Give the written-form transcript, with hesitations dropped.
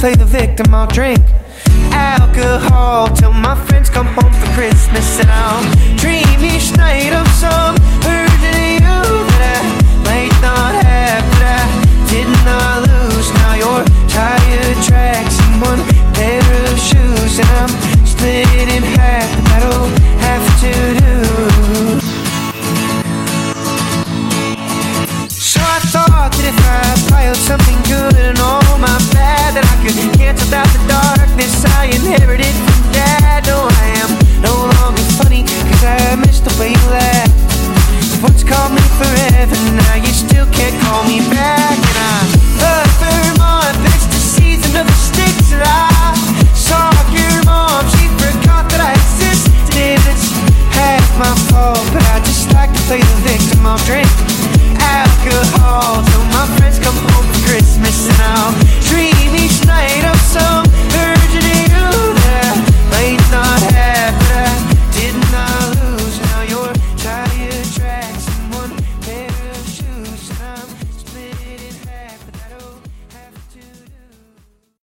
play the victim, I'll drink alcohol till my friends come home for Christmas. And I'll dream each night of some version of you that I might not have, that I did not lose. Now you're tired tracks and one pair of shoes, and I'm split in half, but that'll have to do. So I thought that if I piled something good and all my bad, that I could cancel out the darkness I inherited from Dad. No, I am no longer funny, cause I miss the way you laugh. You once called me forever, now you still can't call me back. And I burn my best the season of the sticks, and I saw your mom, she forgot that I existed. It's half my fault, but I just like to play the victim. I'll drink alcohol till my friends come home for Christmas, and I'll dream each